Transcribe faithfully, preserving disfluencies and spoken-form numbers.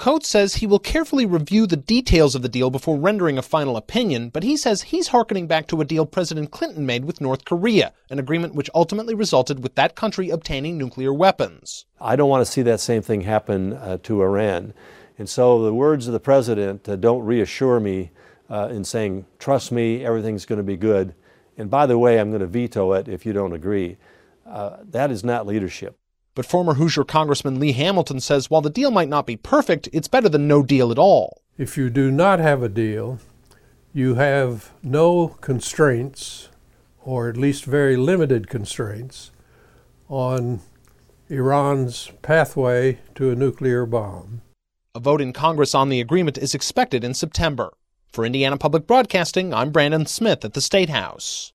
Coates says he will carefully review the details of the deal before rendering a final opinion, but he says he's hearkening back to a deal President Clinton made with North Korea, an agreement which ultimately resulted with that country obtaining nuclear weapons. I don't want to see that same thing happen uh, to Iran. And so the words of the president uh, don't reassure me uh, in saying, trust me, everything's going to be good. And by the way, I'm going to veto it if you don't agree. Uh, that is not leadership. But former Hoosier Congressman Lee Hamilton says while the deal might not be perfect, it's better than no deal at all. If you do not have a deal, you have no constraints, or at least very limited constraints, on Iran's pathway to a nuclear bomb. A vote in Congress on the agreement is expected in September. For Indiana Public Broadcasting, I'm Brandon Smith at the State House.